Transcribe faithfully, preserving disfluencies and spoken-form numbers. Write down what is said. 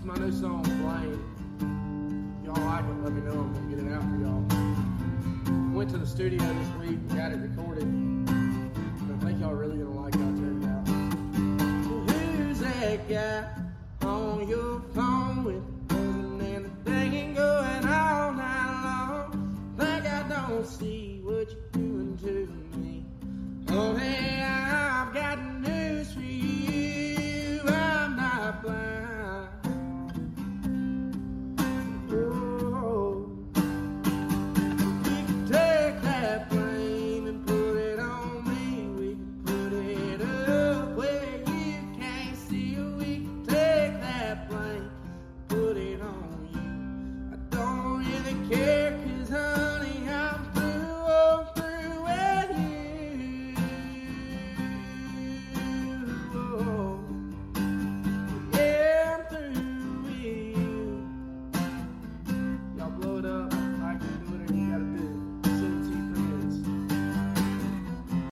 is my new song, Blame. If y'all like it, let me know. I'm gonna get it out for y'all. Went to the studio this week, got it recorded. And I think y'all really gonna like it. I'll check it out. Who's that guy on your phone with